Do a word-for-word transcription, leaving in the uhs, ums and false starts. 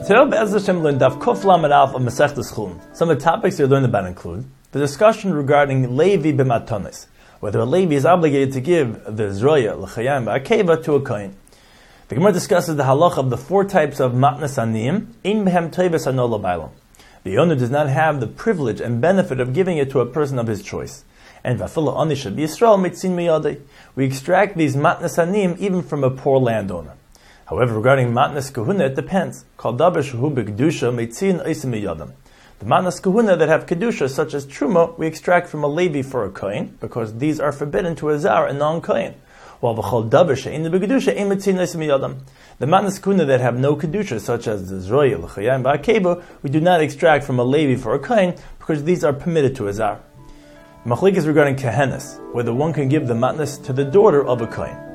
Today, Be'ez Hashem, learn Daf Kuf Lamed Aleph of Masechtas Chulin. Some of the topics you learned about include the discussion regarding Levi b'matonis, whether a Levi is obligated to give the Zroya, l'chayim, ba'akeva to a kohen. The Gemara discusses the halach of the four types of matnas aniyim, in behem teves anola bailam. The owner does not have the privilege and benefit of giving it to a person of his choice. And v'afilo ani shel Yisrael mitzin miyadei. We extract these matnas aniyim even from a poor landowner. However, regarding matnas kahuna, it depends. Kol davar shehu b'kedusha mitzin osim miyadam. The matnas kahuna that have kedusha, such as truma, we extract from a levi for a kohen, because these are forbidden to a zar, a non-kohen. While v'chol davar she'in b'kedusha ein mitzin osim miyadam. The matnas kahuna that have no kedusha, such as the zroya, l'chayim, ba'akeva, we do not extract from a levi for a kohen, because these are permitted to a zar. Machlik is regarding kehenes, whether one can give the matnas to the daughter of a kohen.